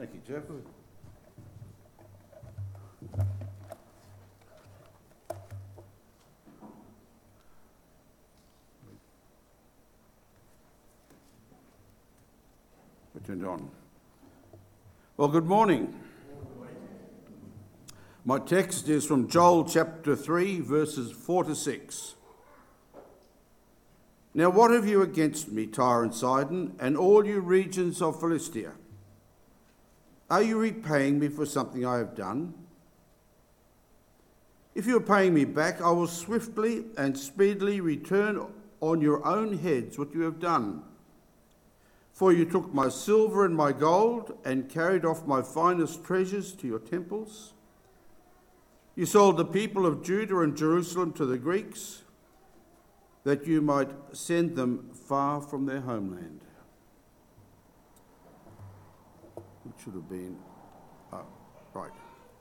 Thank you, Jeff. We turned on. Well, good morning. My text is from Joel chapter 3, verses 4 to 6. Now what have you against me, Tyre and Sidon, and all you regions of Philistia? Are you repaying me for something I have done? If you are paying me back, I will swiftly and speedily return on your own heads what you have done. For you took my silver and my gold and carried off my finest treasures to your temples. You sold the people of Judah and Jerusalem to the Greeks, that you might send them far from their homeland. It should have been, right.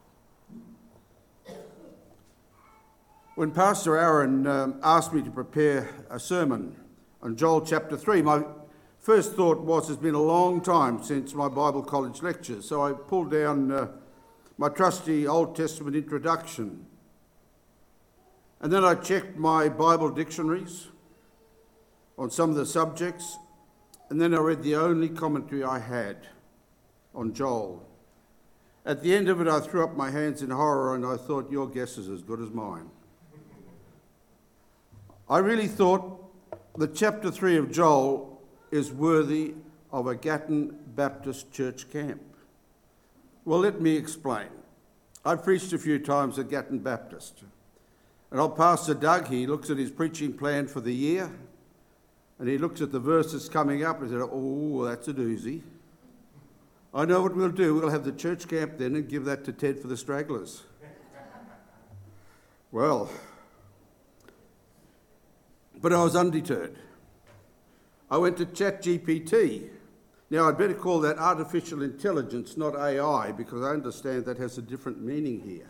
When Pastor Aaron asked me to prepare a sermon on Joel chapter 3, my first thought was it's been a long time since my Bible college lectures, so I pulled down my trusty Old Testament introduction. And then I checked my Bible dictionaries on some of the subjects, and then I read the only commentary I had on Joel. At the end of it, I threw up my hands in horror and I thought, your guess is as good as mine. I really thought that chapter 3 of Joel is worthy of a Gatton Baptist church camp. Well, let me explain. I've preached a few times at Gatton Baptist. And old Pastor Doug, he looks at his preaching plan for the year, and he looks at the verses coming up and said, oh, that's a doozy. I know what we'll do. We'll have the church camp then and give that to Ted for the stragglers. Well, but I was undeterred. I went to ChatGPT. Now, I'd better call that artificial intelligence, not AI, because I understand that has a different meaning here.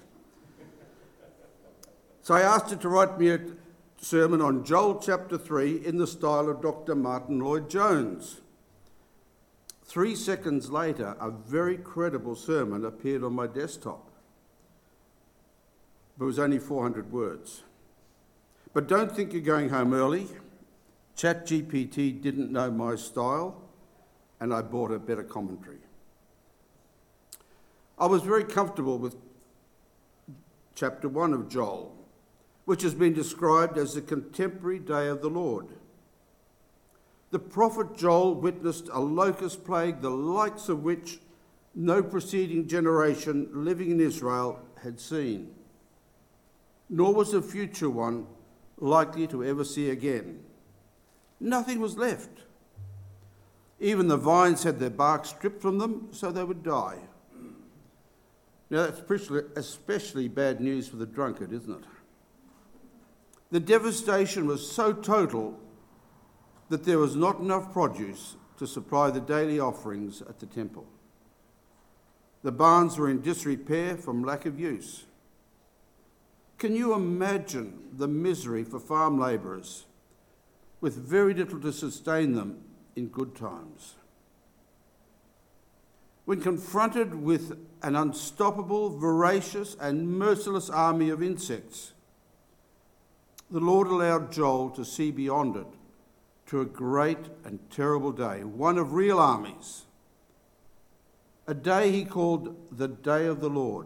So I asked it to write me a sermon on Joel chapter 3 in the style of Dr. Martin Lloyd-Jones. 3 seconds later, a very credible sermon appeared on my desktop. But it was only 400 words. But don't think you're going home early. ChatGPT didn't know my style, and I bought a better commentary. I was very comfortable with chapter 1 of Joel, which has been described as the contemporary day of the Lord. The prophet Joel witnessed a locust plague, the likes of which no preceding generation living in Israel had seen, nor was a future one likely to ever see again. Nothing was left. Even the vines had their bark stripped from them, so they would die. Now that's especially bad news for the drunkard, isn't it? The devastation was so total that there was not enough produce to supply the daily offerings at the temple. The barns were in disrepair from lack of use. Can you imagine the misery for farm labourers with very little to sustain them in good times? When confronted with an unstoppable, voracious and merciless army of insects, the Lord allowed Joel to see beyond it to a great and terrible day, one of real armies, a day he called the Day of the Lord.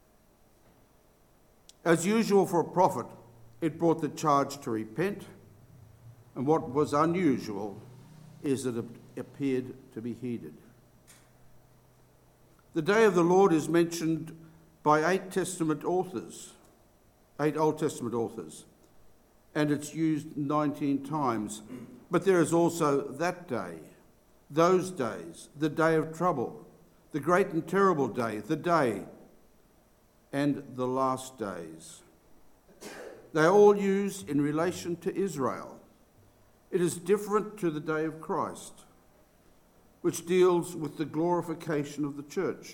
As usual for a prophet, it brought the charge to repent, and what was unusual is that it appeared to be heeded. The Day of the Lord is mentioned by 8 Old Testament authors, and it's used 19 times. But there is also that day, those days, the day of trouble, the great and terrible day, the day, and the last days. They are all used in relation to Israel. It is different to the day of Christ, which deals with the glorification of the church.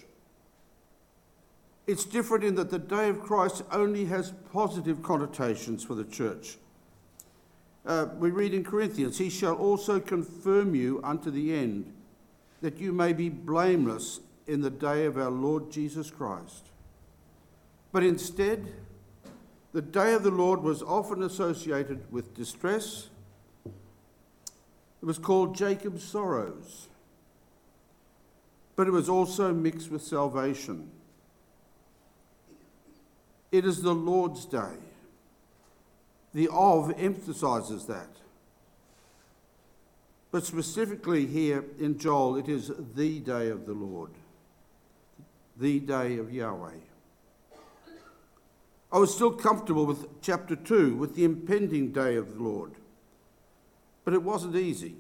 It's different in that the day of Christ only has positive connotations for the church. We read in Corinthians, he shall also confirm you unto the end, that you may be blameless in the day of our Lord Jesus Christ. But instead, the day of the Lord was often associated with distress. It was called Jacob's sorrows, but it was also mixed with salvation. It is the Lord's day. The of emphasises that. But specifically here in Joel, it is the day of the Lord, the day of Yahweh. I was still comfortable with chapter 2, with the impending day of the Lord, but it wasn't easy.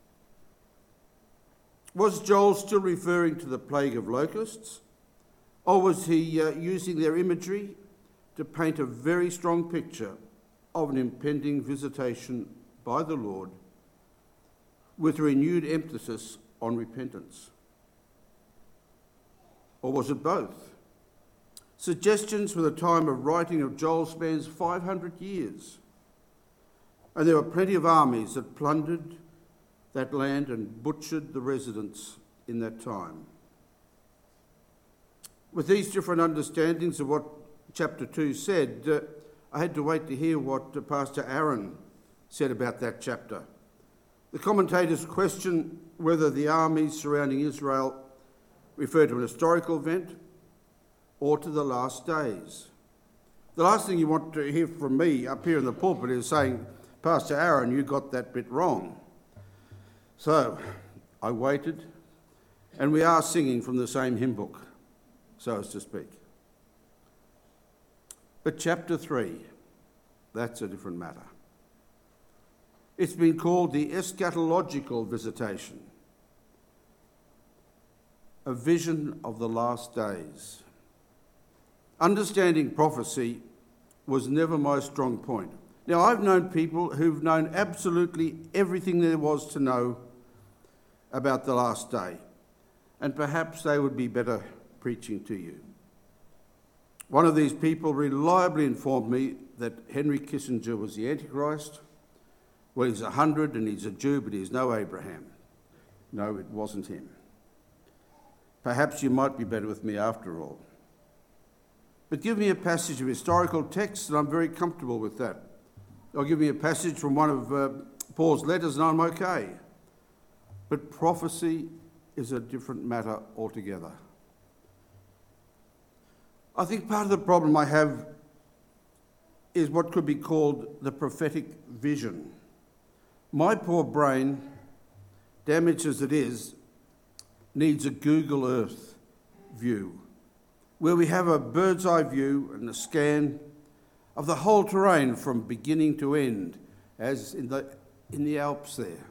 Was Joel still referring to the plague of locusts, or was he using their imagery to paint a very strong picture of an impending visitation by the Lord with renewed emphasis on repentance? Or was it both? Suggestions for the time of writing of Joel spans 500 years, and there were plenty of armies that plundered that land and butchered the residents in that time. With these different understandings of what chapter 2 said, I had to wait to hear what Pastor Aaron said about that chapter. The commentators question whether the armies surrounding Israel refer to an historical event or to the last days. The last thing you want to hear from me up here in the pulpit is saying, Pastor Aaron, you got that bit wrong. So I waited, and we are singing from the same hymn book, so as to speak. But chapter 3, that's a different matter. It's been called the eschatological visitation, a vision of the last days. Understanding prophecy was never my strong point. Now, I've known people who've known absolutely everything there was to know about the last day, and perhaps they would be better preaching to you. One of these people reliably informed me that Henry Kissinger was the Antichrist. Well, he's 100 and he's a Jew, but he's no Abraham. No, it wasn't him. Perhaps you might be better with me after all. But give me a passage of historical text and I'm very comfortable with that. Or give me a passage from one of Paul's letters and I'm okay. But prophecy is a different matter altogether. I think part of the problem I have is what could be called the prophetic vision. My poor brain, damaged as it is, needs a Google Earth view, where we have a bird's eye view and a scan of the whole terrain from beginning to end, as in the Alps there.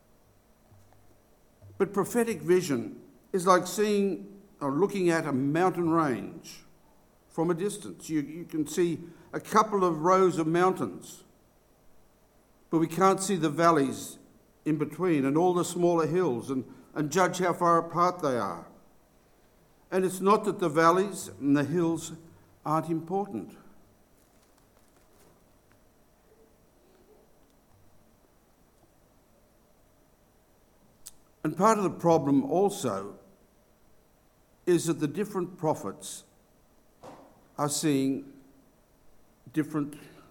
But prophetic vision is like seeing or looking at a mountain range from a distance. You can see a couple of rows of mountains, but we can't see the valleys in between and all the smaller hills and judge how far apart they are. And it's not that the valleys and the hills aren't important. And part of the problem also is that the different prophets are seeing different...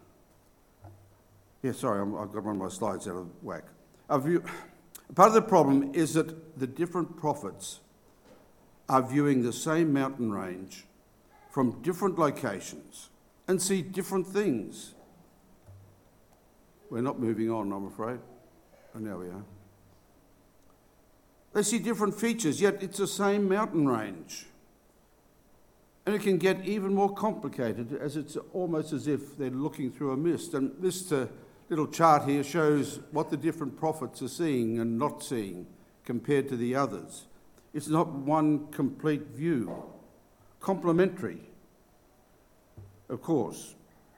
I've got one of my slides out of whack. Part of the problem is that the different prophets are viewing the same mountain range from different locations and see different things. We're not moving on, I'm afraid. Oh, now we are. They see different features, yet it's the same mountain range. And it can get even more complicated, as it's almost as if they're looking through a mist. And this little chart here shows what the different prophets are seeing and not seeing compared to the others. It's not one complete view. Complementary, of course.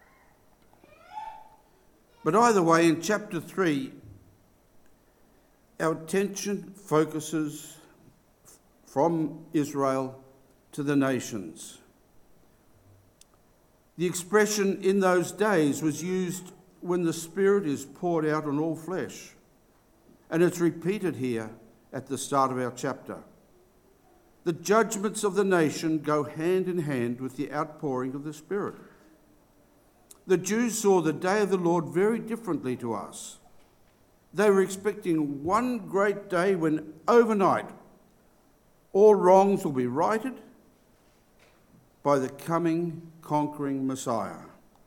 But either way, in chapter 3, our attention focuses from Israel to the nations. The expression "in those days" was used when the Spirit is poured out on all flesh, and it's repeated here at the start of our chapter. the judgments of the nation go hand in hand with the outpouring of the Spirit. The Jews saw the day of the Lord very differently to us. They were expecting one great day when overnight all wrongs will be righted by the coming conquering Messiah.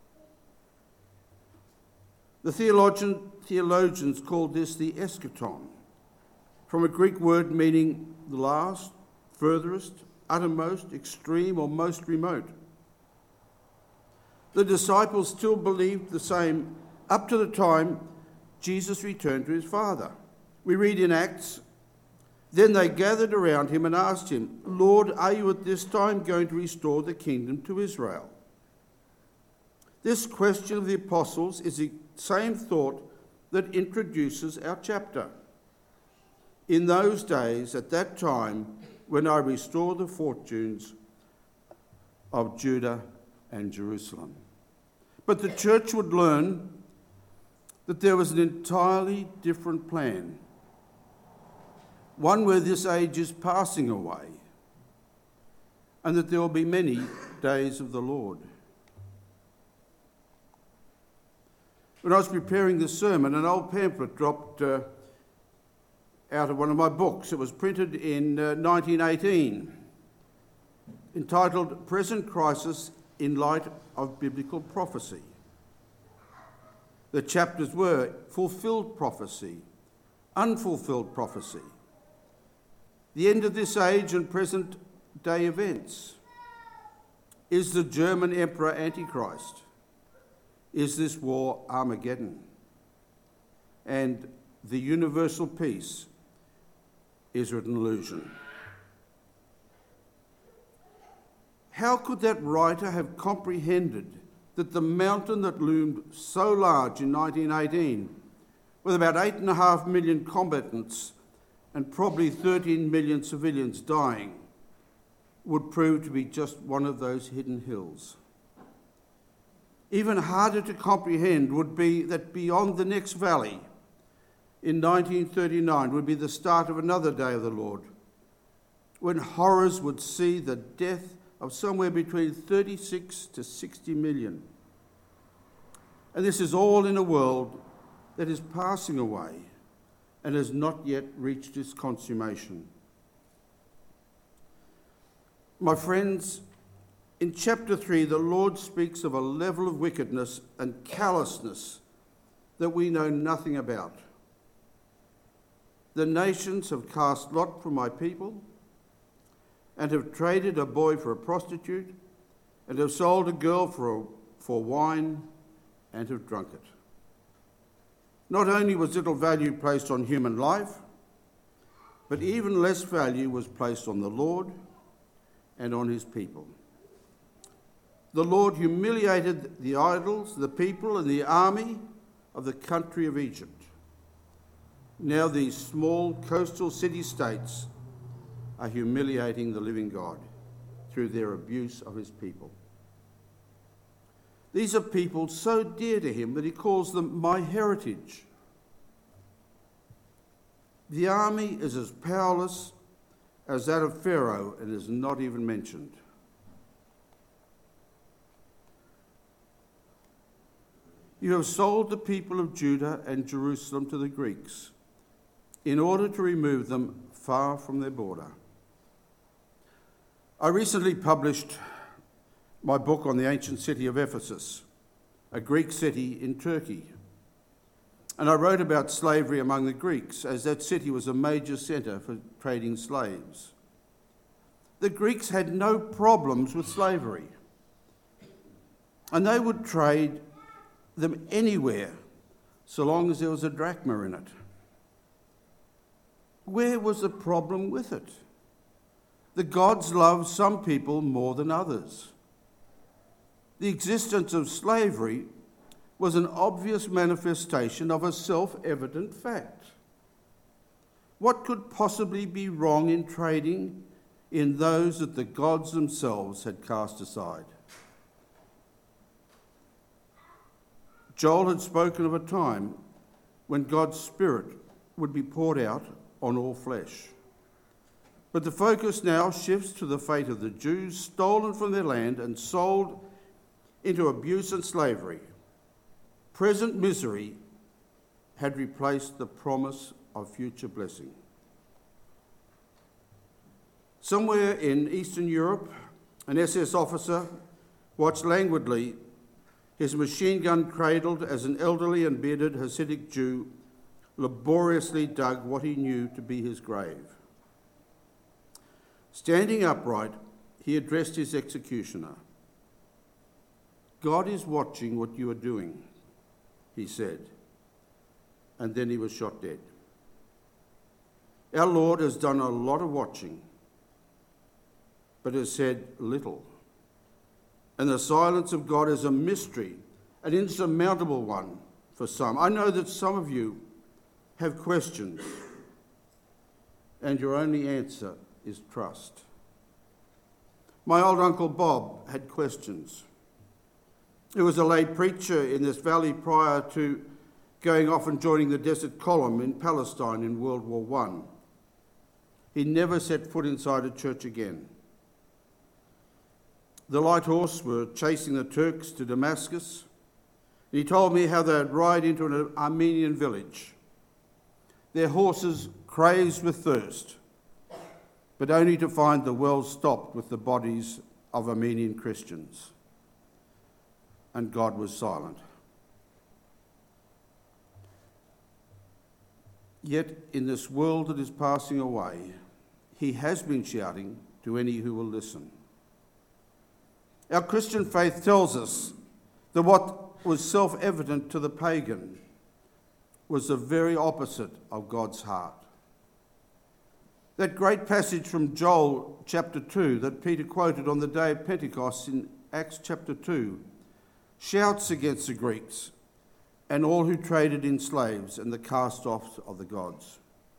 The theologians called this the eschaton, from a Greek word meaning the last, furthest, uttermost, extreme, or most remote. The disciples still believed the same up to the time Jesus returned to his Father. We read in Acts, "Then they gathered around him and asked him, 'Lord, are you at this time going to restore the kingdom to Israel?'" This question of the apostles is the same thought that introduces our chapter. In those days, at that time, when I restore the fortunes of Judah and Jerusalem. But the church would learn that there was an entirely different plan, one where this age is passing away, and that there will be many days of the Lord. When I was preparing this sermon, an old pamphlet dropped out of one of my books. It was printed in 1918, entitled "Present Crisis in Light of Biblical Prophecy." The chapters were fulfilled prophecy, unfulfilled prophecy, the end of this age and present day events. Is the German Emperor Antichrist? Is this war Armageddon? And the universal peace, is it an illusion? How could that writer have comprehended that the mountain that loomed so large in 1918, with about 8.5 million combatants and probably 13 million civilians dying, would prove to be just one of those hidden hills? Even harder to comprehend would be that beyond the next valley, in 1939, would be the start of another day of the Lord, when horrors would see the death of somewhere between 36 to 60 million. And this is all in a world that is passing away and has not yet reached its consummation. My friends, in chapter 3, the Lord speaks of a level of wickedness and callousness that we know nothing about. The nations have cast lot for my people, and have traded a boy for a prostitute, and have sold a girl for wine, and have drunk it. Not only was little value placed on human life, but even less value was placed on the Lord and on his people. The Lord humiliated the idols, the people, and the army of the country of Egypt. Now these small coastal city-states are humiliating the living God through their abuse of his people. These are people so dear to him that he calls them my heritage. The army is as powerless as that of Pharaoh and is not even mentioned. You have sold the people of Judah and Jerusalem to the Greeks in order to remove them far from their border. I recently published my book on the ancient city of Ephesus, a Greek city in Turkey. And I wrote about slavery among the Greeks, as that city was a major centre for trading slaves. The Greeks had no problems with slavery, and they would trade them anywhere so long as there was a drachma in it. Where was the problem with it? The gods loved some people more than others. The existence of slavery was an obvious manifestation of a self-evident fact. What could possibly be wrong in trading in those that the gods themselves had cast aside? Joel had spoken of a time when God's Spirit would be poured out on all flesh. But the focus now shifts to the fate of the Jews stolen from their land and sold into abuse and slavery. Present misery had replaced the promise of future blessing. Somewhere in Eastern Europe, an SS officer watched languidly, his machine gun cradled as an elderly and bearded Hasidic Jew laboriously dug what he knew to be his grave. Standing upright, he addressed his executioner. "God is watching what you are doing," he said, and then he was shot dead. Our Lord has done a lot of watching, but has said little. And the silence of God is a mystery, an insurmountable one for some. I know that some of you have questions, and your only answer is trust. My old Uncle Bob had questions. He was a lay preacher in this valley prior to going off and joining the Desert Column in Palestine in World War I. He never set foot inside a church again. The light horse were chasing the Turks to Damascus. He told me how they'd ride into an Armenian village, their horses crazed with thirst, but only to find the well stocked with the bodies of Armenian Christians. And God was silent. Yet in this world that is passing away, he has been shouting to any who will listen. Our Christian faith tells us that what was self-evident to the pagan was the very opposite of God's heart. That great passage from Joel chapter 2 that Peter quoted on the day of Pentecost in Acts chapter 2 shouts against the Greeks and all who traded in slaves and the cast-offs of the gods.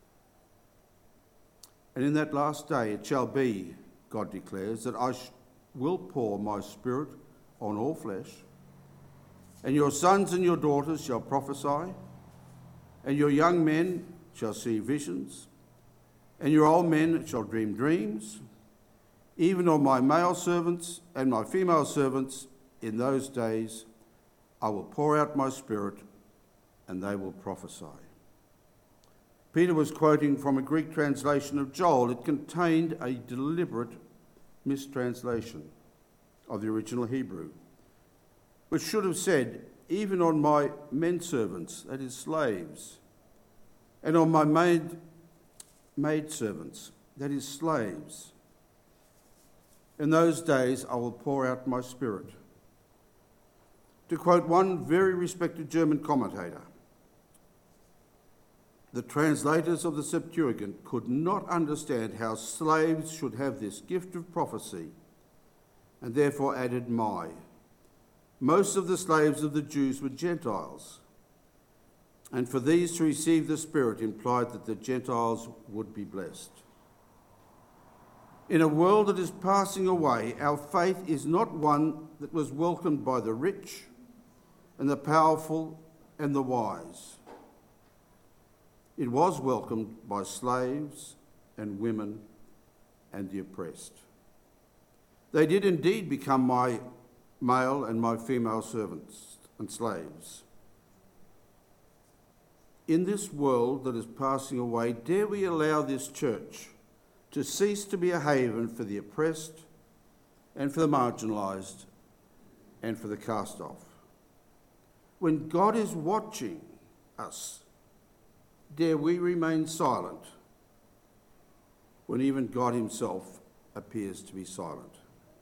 And in that last day it shall be, God declares, that I will pour my Spirit on all flesh, and your sons and your daughters shall prophesy, and your young men shall see visions, and your old men shall dream dreams. Even on my male servants and my female servants in those days I will pour out my Spirit, and they will prophesy. Peter was quoting from a Greek translation of Joel. It contained a deliberate mistranslation of the original Hebrew, which should have said, even on my men servants, that is slaves, and on my maid servants, that is slaves. In those days I will pour out my Spirit. To quote one very respected German commentator, the translators of the Septuagint could not understand how slaves should have this gift of prophecy, and therefore added my. Most of the slaves of the Jews were Gentiles, and for these to receive the Spirit implied that the Gentiles would be blessed. In a world that is passing away, our faith is not one that was welcomed by the rich and the powerful and the wise. It was welcomed by slaves and women and the oppressed. They did indeed become my male and my female servants and slaves. In this world that is passing away, dare we allow this church to cease to be a haven for the oppressed and for the marginalised and for the cast off? When God is watching us, dare we remain silent when even God himself appears to be silent?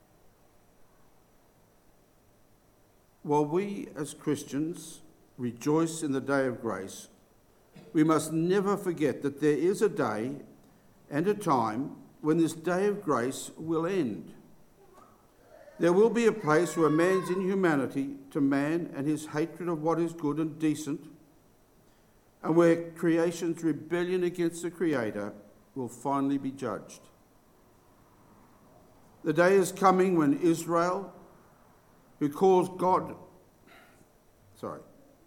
While we as Christians rejoice in the day of grace, we must never forget that there is a day and a time when this day of grace will end. There will be a place where man's inhumanity to man and his hatred of what is good and decent, and where creation's rebellion against the Creator will finally be judged. The day is coming when Israel, who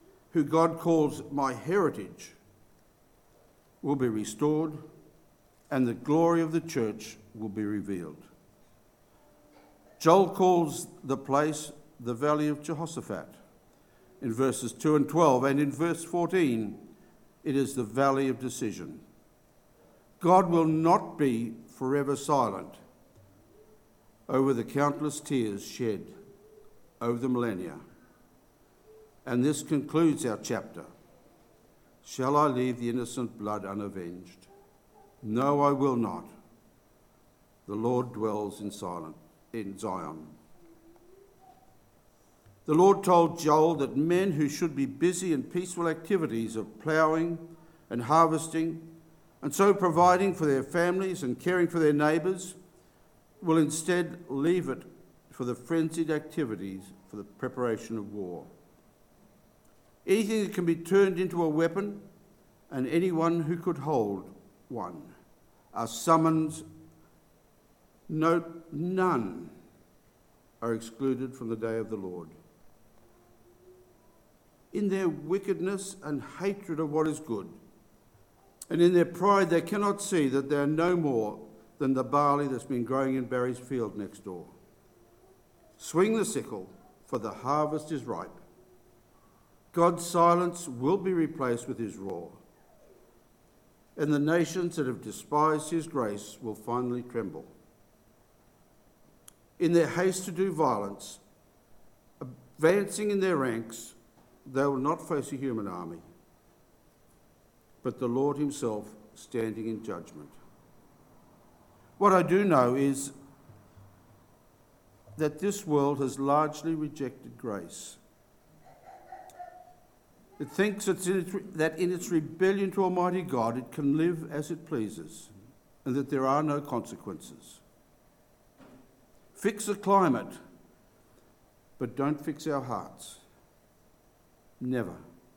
God calls my heritage, will be restored and the glory of the church will be revealed. Joel calls the place the Valley of Jehoshaphat in verses 2 and 12, and in verse 14, it is the Valley of Decision. God will not be forever silent over the countless tears shed over the millennia. And this concludes our chapter. Shall I leave the innocent blood unavenged? No, I will not. The Lord dwells in Zion. The Lord told Joel that men who should be busy in peaceful activities of ploughing and harvesting, and so providing for their families and caring for their neighbours, will instead leave it for the frenzied activities for the preparation of war. Anything that can be turned into a weapon, and anyone who could hold one, are summoned. Note, none are excluded from the day of the Lord. In their wickedness and hatred of what is good, and in their pride they cannot see that they are no more than the barley that's been growing in Barry's field next door. Swing the sickle, for the harvest is ripe. God's silence will be replaced with his roar, and the nations that have despised his grace will finally tremble. In their haste to do violence, advancing in their ranks, they will not face a human army, but the Lord himself standing in judgment. What I do know is that this world has largely rejected grace. It thinks that in its rebellion to Almighty God it can live as it pleases, and that there are no consequences. Fix the climate, but don't fix our hearts. Never.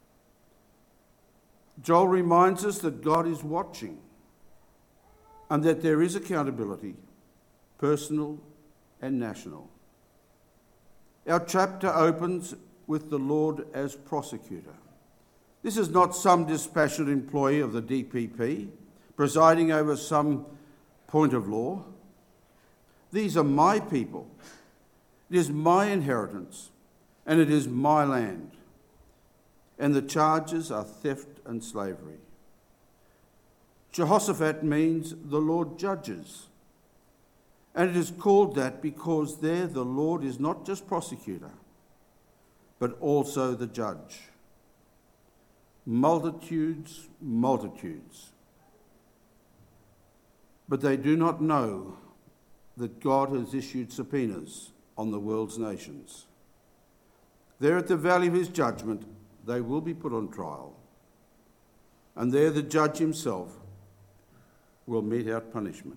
Joel reminds us that God is watching and that there is accountability, personal and national. Our chapter opens with the Lord as prosecutor. This is not some dispassionate employee of the DPP presiding over some point of law. These are my people. It is my inheritance, and it is my land. And the charges are theft and slavery. Jehoshaphat means the Lord judges. And it is called that because there the Lord is not just prosecutor, but also the judge. Multitudes, multitudes. But they do not know that God has issued subpoenas on the world's nations. There at the valley of his judgment, they will be put on trial. And there the judge himself will mete out punishment.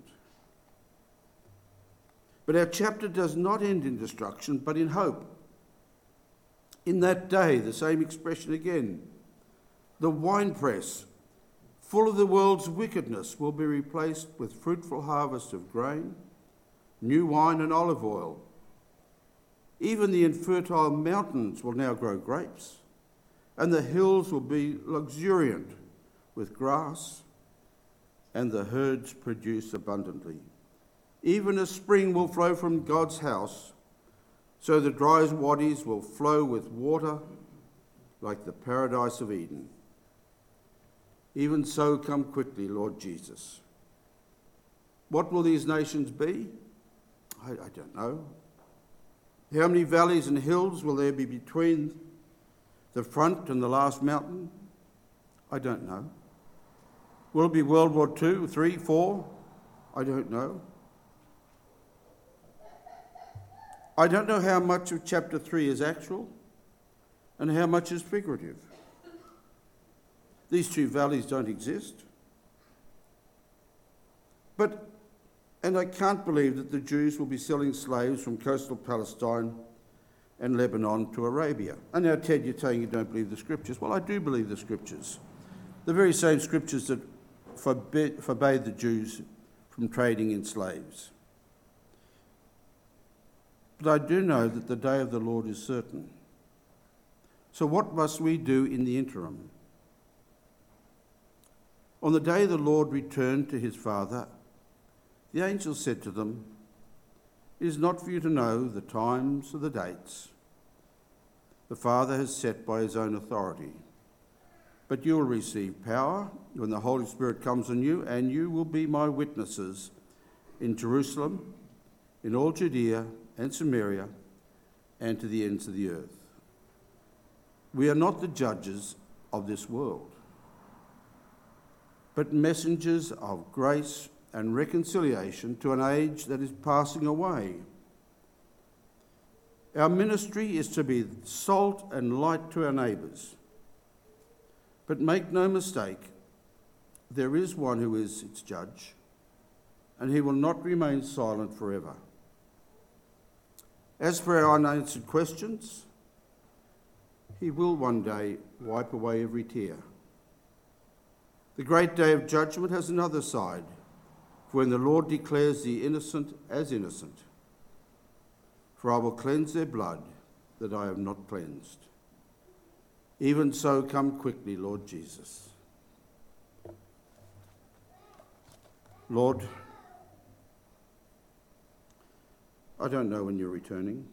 But our chapter does not end in destruction, but in hope. In that day, the same expression again, the winepress, full of the world's wickedness, will be replaced with fruitful harvest of grain, new wine and olive oil. Even the infertile mountains will now grow grapes, and the hills will be luxuriant with grass, and the herds produce abundantly. Even a spring will flow from God's house, so the dry wadis will flow with water like the paradise of Eden. Even so, come quickly, Lord Jesus. What will these nations be? I don't know. How many valleys and hills will there be between the front and the last mountain? I don't know. Will it be World War II, 3, 4? I don't know. I don't know how much of chapter 3 is actual and how much is figurative. These two valleys don't exist. And I can't believe that the Jews will be selling slaves from coastal Palestine and Lebanon to Arabia. And now, Ted, you're saying you don't believe the scriptures. Well, I do believe the scriptures. The very same scriptures that forbade the Jews from trading in slaves. But I do know that the day of the Lord is certain. So what must we do in the interim? On the day the Lord returned to his Father, the angel said to them, "It is not for you to know the times or the dates the Father has set by his own authority, but you will receive power when the Holy Spirit comes on you, and you will be my witnesses in Jerusalem, in all Judea and Samaria, and to the ends of the earth." We are not the judges of this world, but messengers of grace and reconciliation to an age that is passing away. Our ministry is to be salt and light to our neighbours. But make no mistake, there is one who is its judge, and he will not remain silent forever. As for our unanswered questions, he will one day wipe away every tear. The great day of judgment has another side, for when the Lord declares the innocent as innocent, for I will cleanse their blood that I have not cleansed. Even so, come quickly, Lord Jesus. Lord, I don't know when you're returning,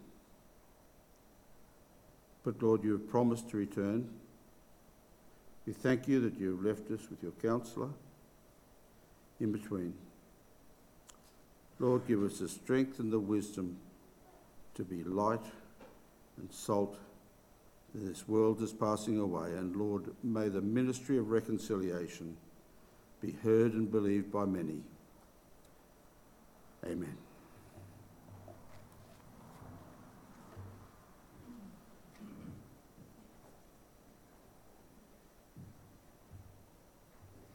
but Lord, you have promised to return. We thank you that you have left us with your counsellor in between. Lord, give us the strength and the wisdom to be light and salt. This world is passing away, and Lord, may the ministry of reconciliation be heard and believed by many. Amen.